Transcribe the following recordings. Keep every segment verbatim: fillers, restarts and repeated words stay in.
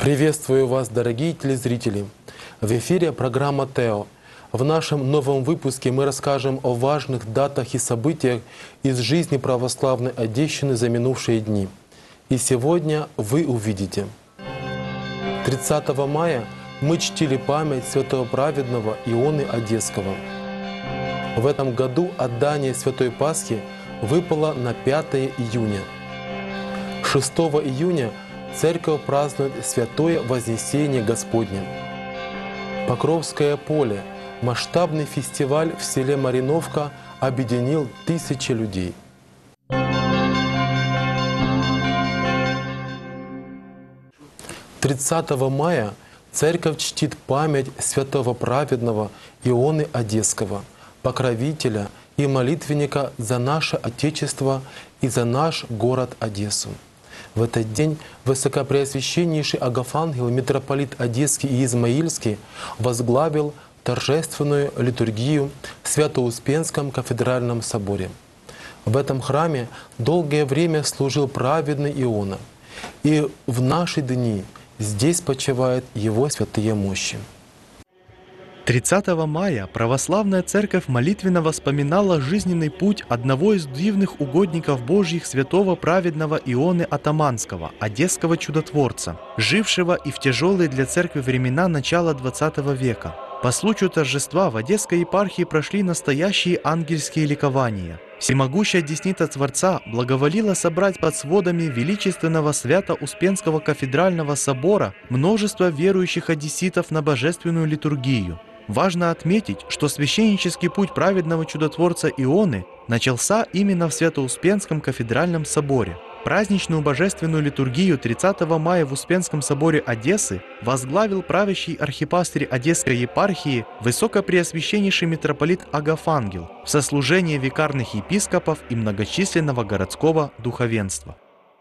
Приветствую вас, дорогие телезрители! В эфире программа «Тео». В нашем новом выпуске мы расскажем о важных датах и событиях из жизни православной Одещины за минувшие дни. И сегодня вы увидите. тридцатого мая мы чтили память святого праведного Ионы Одесского. В этом году отдание Святой Пасхи выпало на пятое июня. шестого июня Церковь празднует Святое Вознесение Господне. Покровское поле, масштабный фестиваль в селе Мариновка, объединил тысячи людей. тридцатого мая Церковь чтит память святого праведного Ионы Одесского, покровителя и молитвенника за наше Отечество и за наш город Одессу. В этот день Высокопреосвященнейший Агафангел, митрополит Одесский и Измаильский, возглавил торжественную литургию в Свято-Успенском кафедральном соборе. В этом храме долгое время служил праведный Иона, и в наши дни здесь почивают его святые мощи. тридцатого мая православная церковь молитвенно вспоминала жизненный путь одного из дивных угодников Божьих, святого праведного Ионы Атаманского, одесского чудотворца, жившего и в тяжелые для церкви времена начала двадцатого века. По случаю торжества в Одесской епархии прошли настоящие ангельские ликования. Всемогущая десница Творца благоволила собрать под сводами величественного Свято-Успенского кафедрального собора множество верующих одесситов на божественную литургию. Важно отметить, что священнический путь праведного чудотворца Ионы начался именно в Свято-Успенском кафедральном соборе. Праздничную божественную литургию тридцатого мая в Успенском соборе Одессы возглавил правящий архипастырь Одесской епархии Высокопреосвященнейший митрополит Агафангел в сослужении викарных епископов и многочисленного городского духовенства.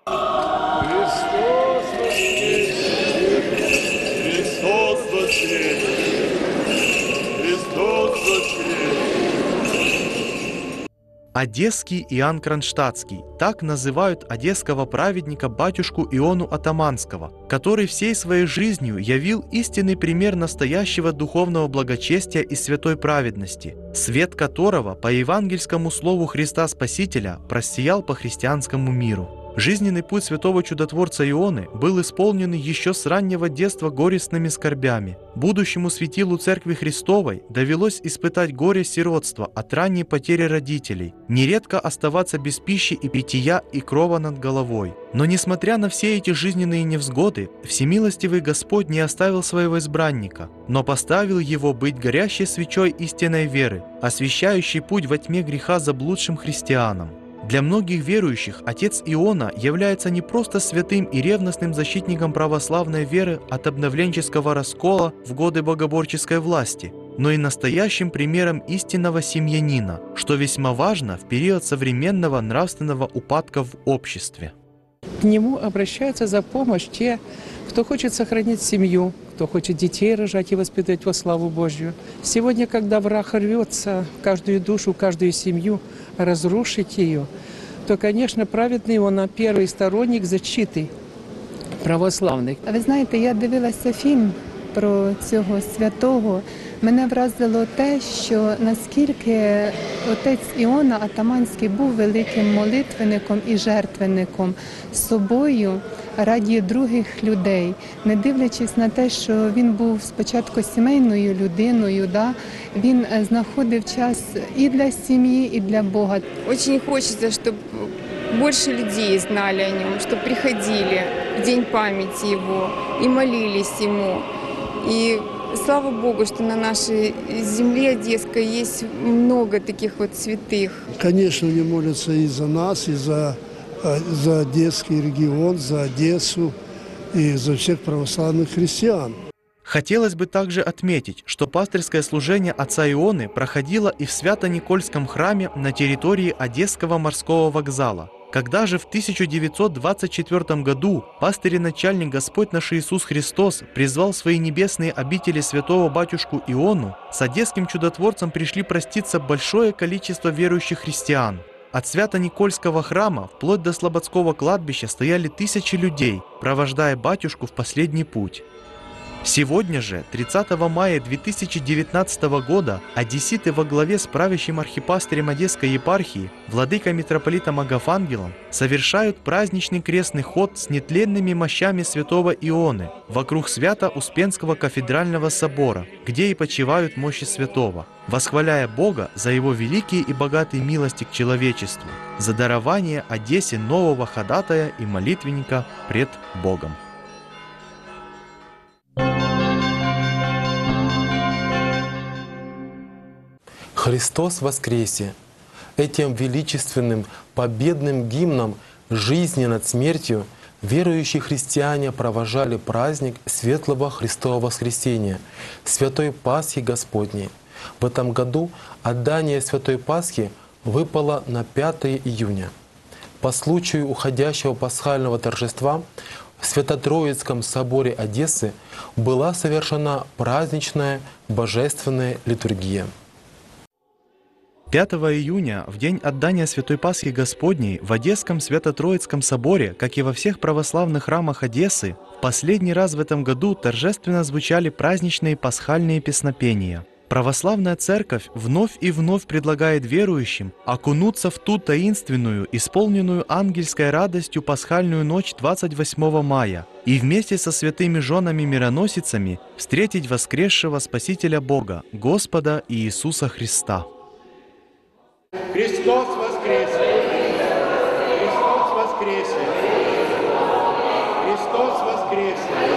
Одесский Иоанн Кронштадтский – так называют одесского праведника батюшку Иону Атаманского, который всей своей жизнью явил истинный пример настоящего духовного благочестия и святой праведности, свет которого по евангельскому слову Христа Спасителя просиял по христианскому миру. Жизненный путь святого чудотворца Ионы был исполнен еще с раннего детства горестными скорбями. Будущему светилу Церкви Христовой довелось испытать горе сиротства от ранней потери родителей, нередко оставаться без пищи и питья и крова над головой. Но несмотря на все эти жизненные невзгоды, всемилостивый Господь не оставил своего избранника, но поставил его быть горящей свечой истинной веры, освещающей путь во тьме греха заблудшим христианам. Для многих верующих отец Иона является не просто святым и ревностным защитником православной веры от обновленческого раскола в годы богоборческой власти, но и настоящим примером истинного семьянина, что весьма важно в период современного нравственного упадка в обществе. К нему обращаются за помощь те, кто хочет сохранить семью, кто хочет детей рожать и воспитывать во славу Божью. Сегодня, когда враг рвется в каждую душу, в каждую семью, разрушить ее, то, конечно, праведний он первий сторонник защити православних. Ви знаєте, я дивилася фільм про цього святого. Мене вразило те, що наскільки отець Іона Атаманський був великим молитвенником і жертвенником собою раді других людей, не дивлячись на те, що він був спочатку сімейною людиною, да? Він знаходив час і для сім'ї, і для Бога. Очень хочется, чтобы больше людей знали о нем, чтобы приходили в день памяти его и молились ему. И слава Богу, что на нашей земле Одесской есть много таких вот святых. Конечно, они молятся и за нас, и за, за Одесский регион, за Одессу, и за всех православных христиан. Хотелось бы также отметить, что пастырское служение отца Ионы проходило и в Свято-Никольском храме на территории Одесского морского вокзала. Когда же в тысяча девятьсот двадцать четвёртом году пастырь и начальник Господь наш Иисус Христос призвал свои небесные обители святого батюшку Иону, с одесским чудотворцем пришли проститься большое количество верующих христиан. От Свято-Никольского храма вплоть до Слободского кладбища стояли тысячи людей, провождая батюшку в последний путь. Сегодня же, тридцатого мая две тысячи девятнадцатого года, одесситы во главе с правящим архипастырем Одесской епархии, владыкой-митрополитом Агафангелом, совершают праздничный крестный ход с нетленными мощами святого Ионы вокруг Свято-Успенского кафедрального собора, где и почивают мощи святого, восхваляя Бога за его великие и богатые милости к человечеству, за дарование Одессе нового ходатая и молитвенника пред Богом. Христос воскресе! Этим величественным победным гимном жизни над смертью верующие христиане провожали праздник Светлого Христового Воскресения, Святой Пасхи Господней. В этом году отдание Святой Пасхи выпало на пятое июня. По случаю уходящего пасхального торжества в Свято-Троицком соборе Одессы была совершена праздничная божественная литургия. пятого июня, в день отдания Святой Пасхи Господней, в Одесском Свято-Троицком соборе, как и во всех православных храмах Одессы, в последний раз в этом году торжественно звучали праздничные пасхальные песнопения. Православная Церковь вновь и вновь предлагает верующим окунуться в ту таинственную, исполненную ангельской радостью пасхальную ночь двадцать восьмого мая и вместе со святыми женами-мироносицами встретить воскресшего Спасителя Бога, Господа Иисуса Христа. Христос воскресе! Христос воскресе! Христос воскресе!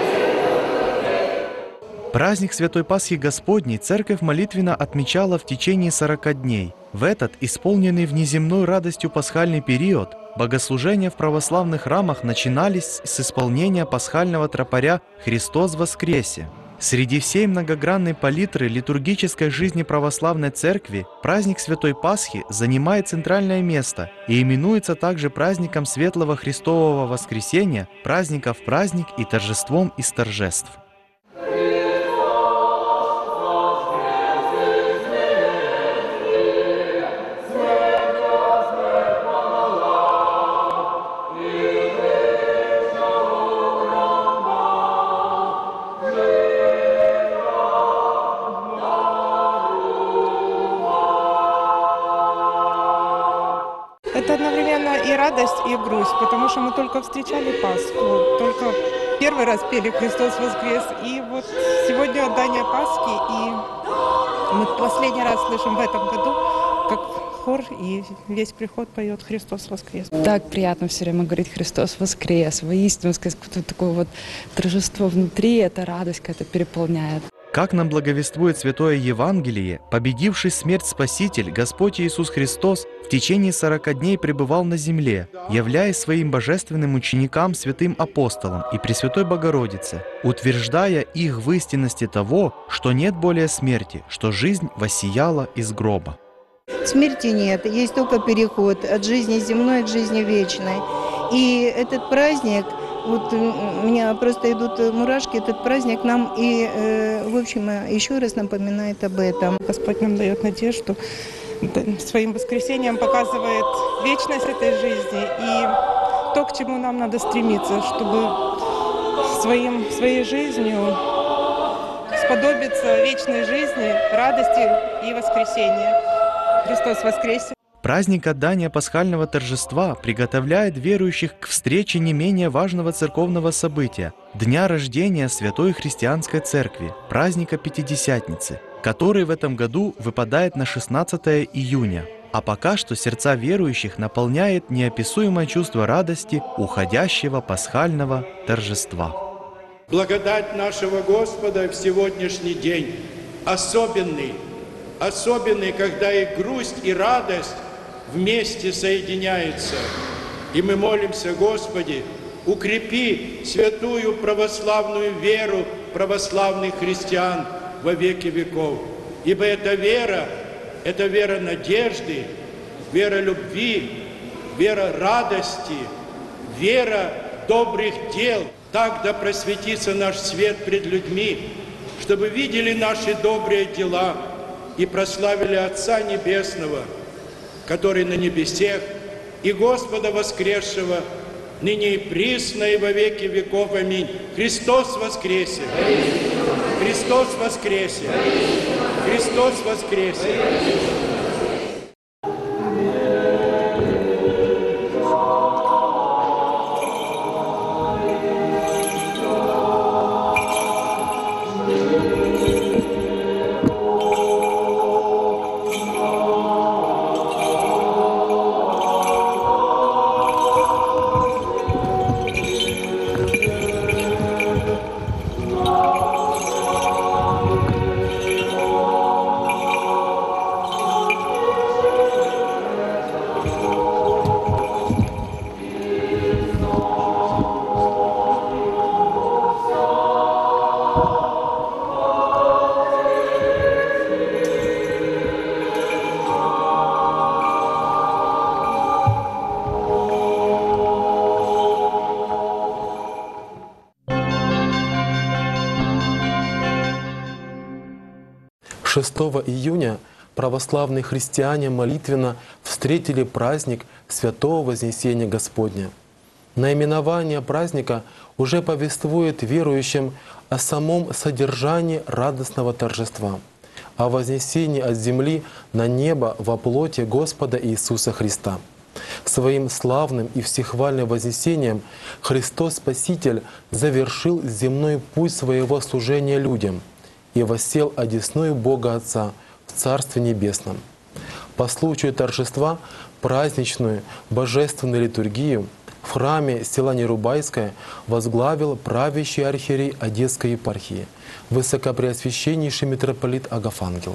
Праздник Святой Пасхи Господней Церковь молитвенно отмечала в течение сорока дней. В этот, исполненный внеземной радостью пасхальный период, богослужения в православных храмах начинались с исполнения пасхального тропаря «Христос воскресе». Среди всей многогранной палитры литургической жизни православной церкви праздник Святой Пасхи занимает центральное место и именуется также праздником Светлого Христового Воскресения, праздника в праздник и торжеством из торжеств. Это одновременно и радость, и грусть, потому что мы только встречали Пасху, только первый раз пели «Христос воскрес», и вот сегодня отдание Пасхи, и мы последний раз слышим в этом году, как хор и весь приход поет «Христос воскрес». Так приятно все время говорить «Христос воскрес», воистину, какое-то такое вот торжество внутри, эта радость какая-то переполняет. Как нам благовествует Святое Евангелие, победивший смерть Спаситель, Господь Иисус Христос, в течение сорока дней пребывал на земле, являясь своим божественным ученикам, святым апостолам и Пресвятой Богородице, утверждая их в истинности того, что нет более смерти, что жизнь воссияла из гроба. Смерти нет, есть только переход от жизни земной к жизни вечной. И этот праздник, вот у меня просто идут мурашки, этот праздник нам и, э, в общем, еще раз напоминает об этом. Господь нам дает надежду, своим воскресением показывает вечность этой жизни и то, к чему нам надо стремиться, чтобы своим, своей жизнью сподобиться вечной жизни, радости и воскресения. Христос воскресе! Праздник отдания пасхального торжества приготовляет верующих к встрече не менее важного церковного события – дня рождения Святой Христианской Церкви, праздника Пятидесятницы, который в этом году выпадает на шестнадцатое июня. А пока что сердца верующих наполняет неописуемое чувство радости уходящего пасхального торжества. Благодать нашего Господа в сегодняшний день особенный, особенный, когда и грусть, и радость вместе соединяются. И мы молимся, Господи, укрепи святую православную веру православных христиан во веки веков. Ибо эта вера, это вера надежды, вера любви, вера радости, вера добрых дел. Так да просветится наш свет пред людьми, чтобы видели наши добрые дела и прославили Отца Небесного, который на небесех, и Господа воскресшего, ныне и присно и во веки веков. Аминь. Христос воскресе! Христос воскресе! Христос воскресе! шестого июня православные христиане молитвенно встретили праздник Святого Вознесения Господня. Наименование праздника уже повествует верующим о самом содержании радостного торжества, о вознесении от земли на небо во плоти Господа Иисуса Христа. Своим славным и всехвальным вознесением Христос Спаситель завершил земной путь своего служения людям и воссел одесную Бога Отца в Царстве Небесном. По случаю торжества праздничную божественную литургию в храме села Нерубайское возглавил правящий архиерей Одесской епархии, высокопреосвященнейший митрополит Агафангел.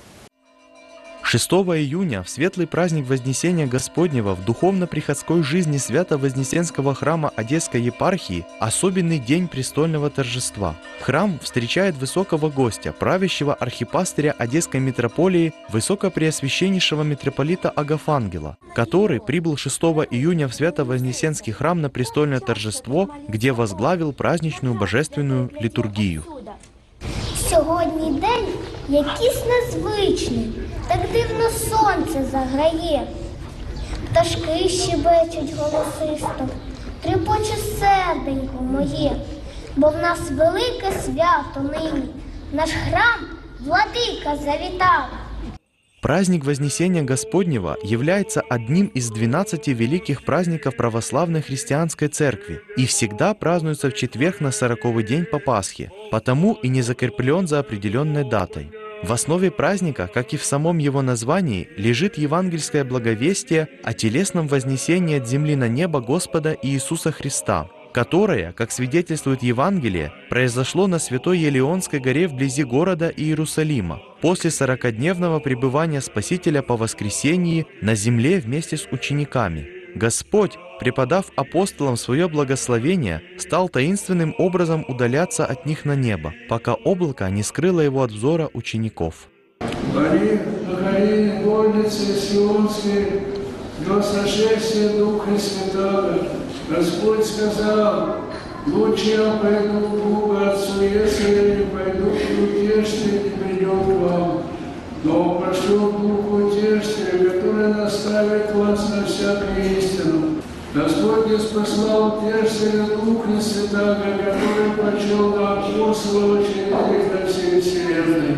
шестого июня в светлый праздник Вознесения Господнего в духовно-приходской жизни Свято-Вознесенского храма Одесской епархии особенный день престольного торжества. Храм встречает высокого гостя, правящего архипастыря Одесской митрополии, высокопреосвященнейшего митрополита Агафангела, который прибыл шестого июня в Свято-Вознесенский храм на престольное торжество, где возглавил праздничную божественную литургію. Сьогодні день якийсь незвичний, так дивно сонце заграє. Пташки щебечуть голосисто, тріпоче серденько моє, бо в нас велике свято нині, наш храм владика завітав. Праздник Вознесения Господнего является одним из двенадцати великих праздников православной христианской церкви и всегда празднуется в четверг на сороковый день по Пасхе, потому и не закреплен за определенной датой. В основе праздника, как и в самом его названии, лежит евангельское благовестие о телесном вознесении от земли на небо Господа Иисуса Христа, которое, как свидетельствует Евангелие, произошло на Святой Елеонской горе вблизи города Иерусалима, после сорокадневного пребывания Спасителя по воскресении на земле вместе с учениками. Господь, преподав апостолам свое благословение, стал таинственным образом удаляться от них на небо, пока облако не скрыло его от взора учеников. Бори, покори горницы Сионские, до сошествия Духа Святого. Господь сказал: лучше я пойду к Богу Отцу, если я не пойду, утешитель не придет к вам. Но пошлю Дух Утешителя, который наставит вас на всякую истину. Господь послал Утешителя Духа Святаго, который почел на апостолов учеников на всей вселенной.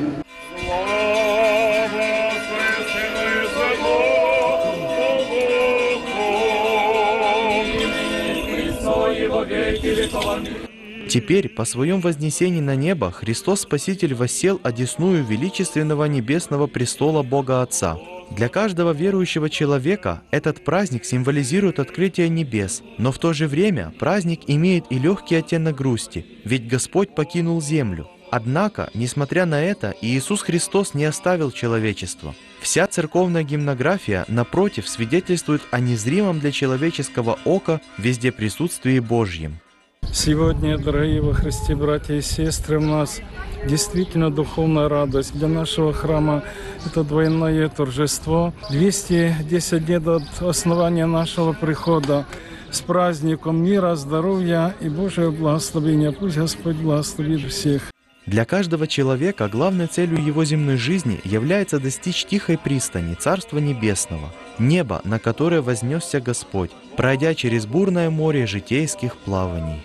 Теперь, по своем вознесении на небо, Христос Спаситель воссел одесную величественного небесного престола Бога Отца. Для каждого верующего человека этот праздник символизирует открытие небес, но в то же время праздник имеет и легкий оттенок грусти, ведь Господь покинул землю. Однако, несмотря на это, Иисус Христос не оставил человечество. Вся церковная гимнография, напротив, свидетельствует о незримом для человеческого ока везде присутствии Божьем. Сегодня, дорогие во Христе братья и сестры, у нас действительно духовная радость. Для нашего храма это двойное торжество. двести десять лет от основания нашего прихода. С праздником мира, здоровья и Божьего благословения. Пусть Господь благословит всех. Для каждого человека главной целью его земной жизни является достичь тихой пристани Царства Небесного, неба, на которое вознесся Господь, пройдя через бурное море житейских плаваний.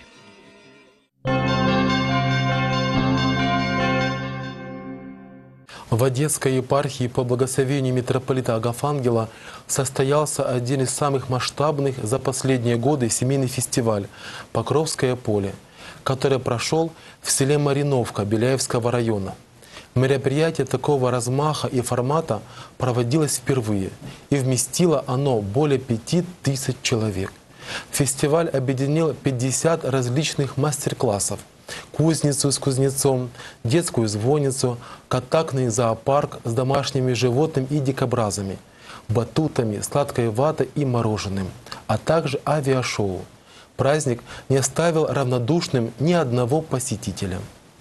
В Одесской епархии по благословению митрополита Агафангела состоялся один из самых масштабных за последние годы семейный фестиваль «Покровское поле», который прошел в селе Мариновка Беляевского района. Мероприятие такого размаха и формата проводилось впервые, и вместило оно более пяти тысяч человек. Фестиваль объединил пятьдесят различных мастер-классов: кузницу с кузнецом, детскую звонницу, контактный зоопарк с домашними животными и дикобразами, батутами, сладкой ватой и мороженым, а также авиашоу. Праздник не оставил равнодушным ни одного посетителя.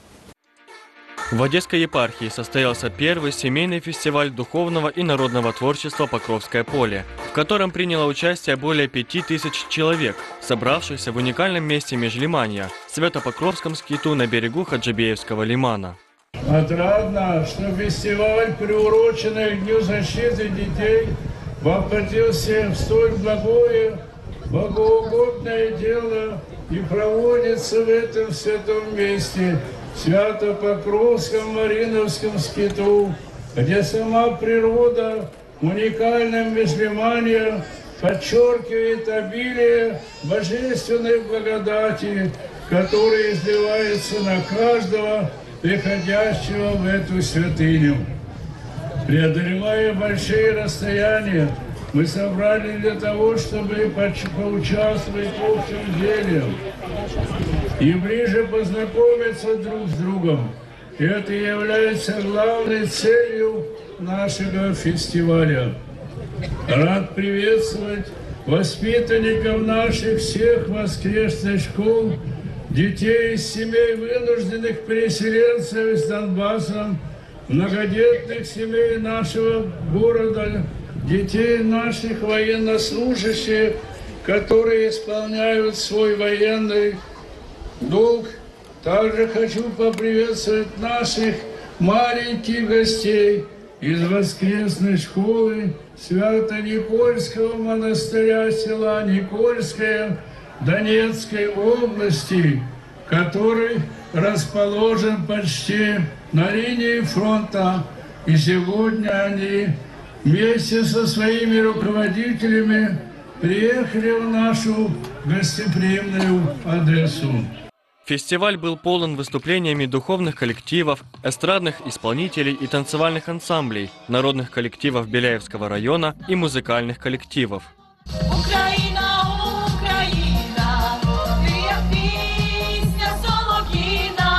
В Одесской епархии состоялся первый семейный фестиваль духовного и народного творчества «Покровское поле», в котором приняло участие более пяти тысяч человек, собравшихся в уникальном месте Межлиманья, Свято-Покровском скиту на берегу Хаджибеевского лимана. Отрадно, что фестиваль, приуроченный к Дню защиты детей, воплотился в столь благое, богоугодное дело и проводится в этом святом месте, Свято-Покровском Мариновском скиту, где сама природа уникальным Межлиманья подчеркивает обилие божественной благодати, которая изливается на каждого приходящего в эту святыню. Преодолевая большие расстояния, мы собрались для того, чтобы поучаствовать в общем деле и ближе познакомиться друг с другом. Это является главной целью нашего фестиваля. Рад приветствовать воспитанников наших всех воскресных школ, детей из семей вынужденных переселенцев из Донбасса, многодетных семей нашего города, детей наших военнослужащих, которые исполняют свой военный долг. Также хочу поприветствовать наших маленьких гостей из воскресной школы Свято-Никольского монастыря села Никольское Донецкой области, который расположен почти на линии фронта. И сегодня они вместе со своими руководителями приехали в нашу гостеприимную Одессу. Фестиваль был полон выступлениями духовных коллективов, эстрадных исполнителей и танцевальных ансамблей, народных коллективов Беляевского района и музыкальных коллективов. Україна, Україна, ти як пісня солов'їна,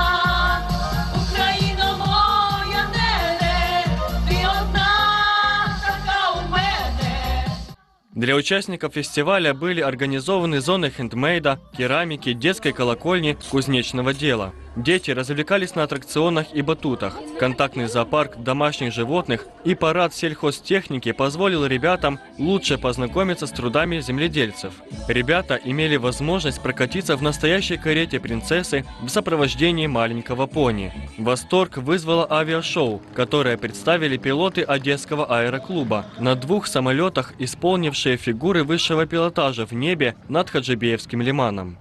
Україно моя нене, ти одна така у мене. Для участников фестиваля были организованы зоны хендмейда, керамики, детской колокольни, кузнечного дела. Дети развлекались на аттракционах и батутах. Контактный зоопарк домашних животных и парад сельхозтехники позволил ребятам лучше познакомиться с трудами земледельцев. Ребята имели возможность прокатиться в настоящей карете принцессы в сопровождении маленького пони. Восторг вызвало авиашоу, которое представили пилоты Одесского аэроклуба на двух самолетах, исполнившие фигуры высшего пилотажа в небе над Хаджибеевским лиманом.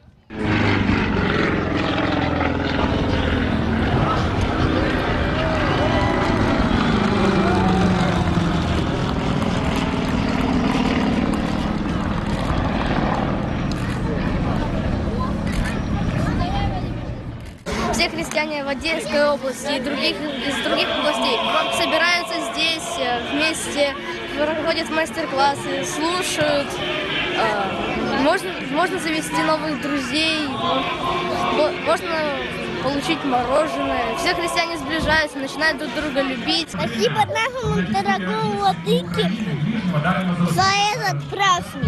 Все христиане в Одесской области и других, из других областей собираются здесь вместе, проходят мастер-классы, слушают. Можно, можно завести новых друзей, можно получить мороженое. Все христиане сближаются, начинают друг друга любить. Спасибо нашему дорогому владыке за этот праздник.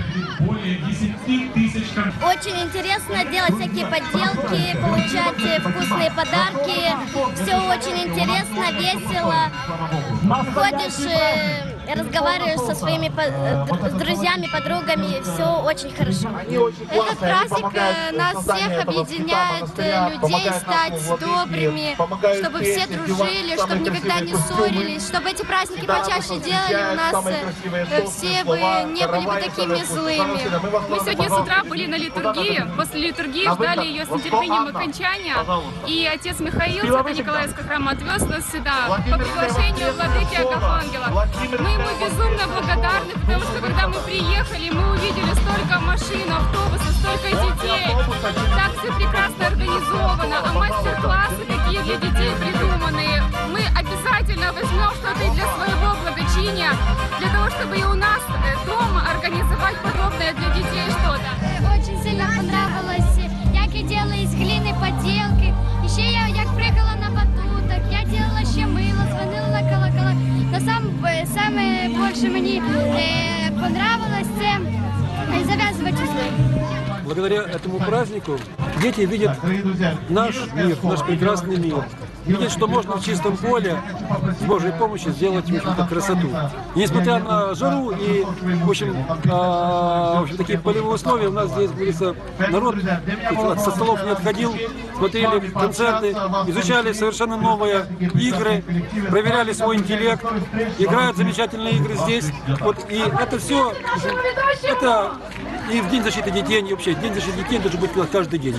Очень интересно делать всякие поделки, получать вкусные подарки. Все очень интересно, весело. Ходишь разговариваешь со своими по- э, друзьями, подругами, все очень хорошо. Этот праздник э, нас всех объединяет, э, людей стать добрыми, чтобы все дружили, чтобы никогда не ссорились, чтобы эти праздники почаще делали у нас, э, все бы не были бы такими злыми. Мы сегодня с утра были на литургии, после литургии ждали ее с нетерпением окончания, и отец Михаил Свято-Николаевского храма отвез нас сюда по приглашению владыки Агафангела. Мы ему безумно благодарны, потому что когда мы приехали, мы увидели столько машин, автобусов, столько детей. Так все прекрасно организовано, а мастер-классы такие для детей придуманные. Мы обязательно возьмем что-то и для своего благочиния, для того, чтобы и у нас дома организовать подобное для детей что-то. Очень сильно понравилось, як я делала из глины поделки. Еще я як прыгала на батутах, я делала ще мило, звонила на колокола. Но сам, саме більше мені е, понравилось це завязывать узлы. Благодаря этому празднику дети видят наш мир, наш прекрасный мир. Видят, что можно в чистом поле с Божьей помощью сделать, в общем-то, красоту. И несмотря на жару и, в общем, э, в общем, такие полевые условия, у нас здесь, говорится, народ со столов не отходил, смотрели концерты, изучали совершенно новые игры, проверяли свой интеллект, играют замечательные игры здесь. Вот, и это все, это и в День защиты детей, и вообще День защиты детей должен быть каждый день.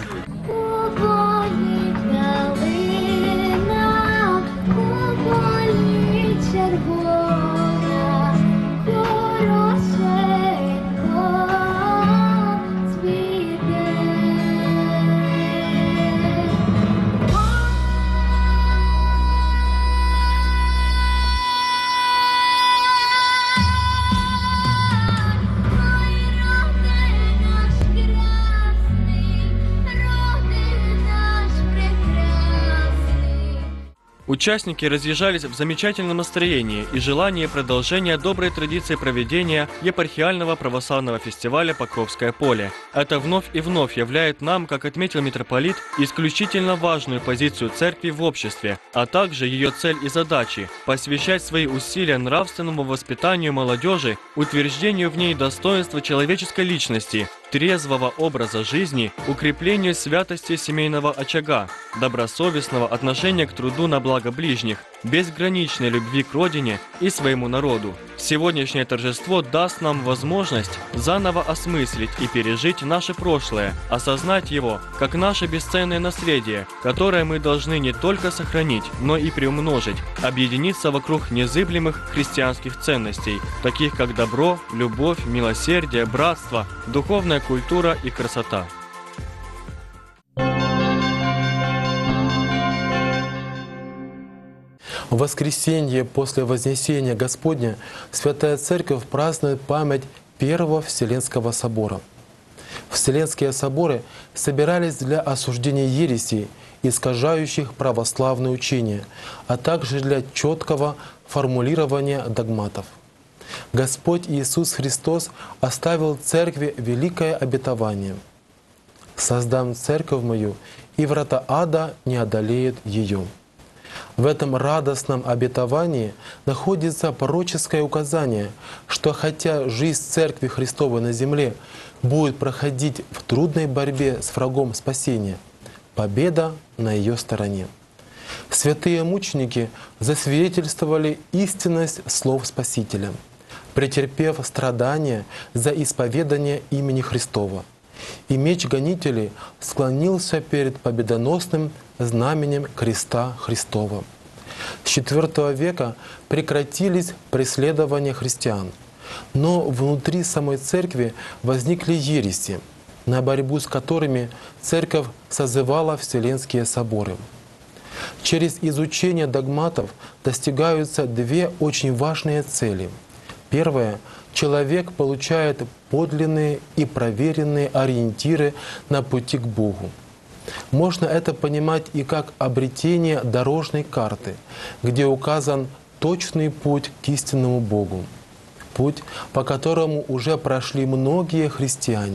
Участники разъезжались в замечательном настроении и желании продолжения доброй традиции проведения епархиального православного фестиваля «Покровское поле». Это вновь и вновь являет нам, как отметил митрополит, исключительно важную позицию церкви в обществе, а также ее цель и задачи – посвящать свои усилия нравственному воспитанию молодежи, утверждению в ней достоинства человеческой личности, трезвого образа жизни, укреплению святости семейного очага, добросовестного отношения к труду на благо ближних, безграничной любви к родине и своему народу. Сегодняшнее торжество даст нам возможность заново осмыслить и пережить наше прошлое, осознать его как наше бесценное наследие, которое мы должны не только сохранить, но и приумножить, объединиться вокруг незыблемых христианских ценностей, таких как добро, любовь, милосердие, братство, духовная культура и красота. В воскресенье после Вознесения Господня Святая Церковь празднует память Первого Вселенского собора. Вселенские соборы собирались для осуждения ересей, искажающих православное учение, а также для четкого формулирования догматов. Господь Иисус Христос оставил Церкви великое обетование: «Создам Церковь мою, и врата ада не одолеют ее». В этом радостном обетовании находится пророческое указание, что хотя жизнь Церкви Христовой на земле будет проходить в трудной борьбе с врагом спасения, победа на ее стороне. Святые мученики засвидетельствовали истинность слов Спасителя, претерпев страдания за исповедание имени Христова. И меч гонителей склонился перед победоносным знаменем креста Христова. С четвёртого века прекратились преследования христиан, но внутри самой церкви возникли ереси, на борьбу с которыми церковь созывала Вселенские соборы. Через изучение догматов достигаются две очень важные цели. Первое — человек получает подлинные и проверенные ориентиры на пути к Богу. Можно это понимать и как обретение дорожной карты, где указан точный путь к истинному Богу. Путь, по которому уже прошли многие христиане.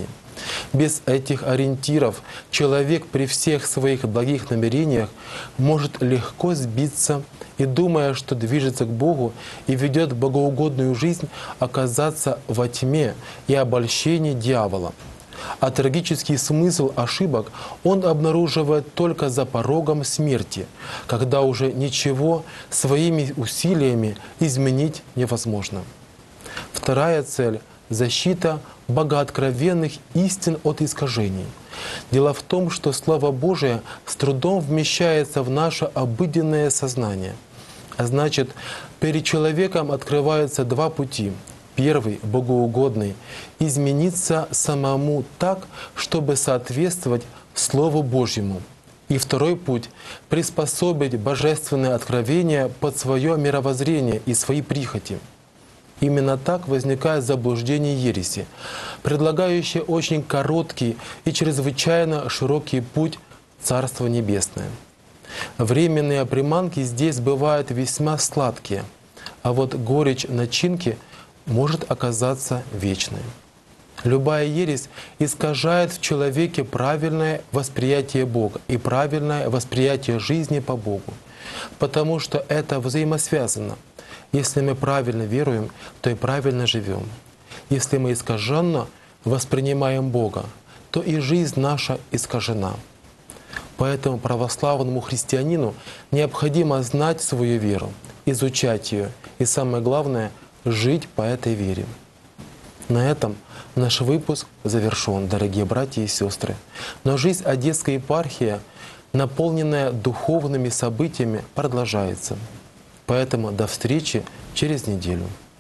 Без этих ориентиров человек при всех своих благих намерениях может легко сбиться и, думая, что движется к Богу и ведет богоугодную жизнь, оказаться во тьме и обольщении дьявола. А трагический смысл ошибок он обнаруживает только за порогом смерти, когда уже ничего своими усилиями изменить невозможно. Вторая цель — защита богооткровенных истин от искажений. Дело в том, что Слово Божие с трудом вмещается в наше обыденное сознание. А значит, перед человеком открываются два пути. Первый, богоугодный, измениться самому так, чтобы соответствовать Слову Божьему. И второй путь — приспособить божественное откровение под свое мировоззрение и свои прихоти. Именно так возникает заблуждение ереси, предлагающее очень короткий и чрезвычайно широкий путь в Царство Небесное. Временные приманки здесь бывают весьма сладкие, а вот горечь начинки может оказаться вечной. Любая ересь искажает в человеке правильное восприятие Бога и правильное восприятие жизни по Богу, потому что это взаимосвязано. Если мы правильно веруем, то и правильно живем. Если мы искаженно воспринимаем Бога, то и жизнь наша искажена. Поэтому православному христианину необходимо знать свою веру, изучать ее и, самое главное, жить по этой вере. На этом наш выпуск завершен, дорогие братья и сестры. Но жизнь Одесской епархии, наполненная духовными событиями, продолжается. Поэтому до встречи через неделю.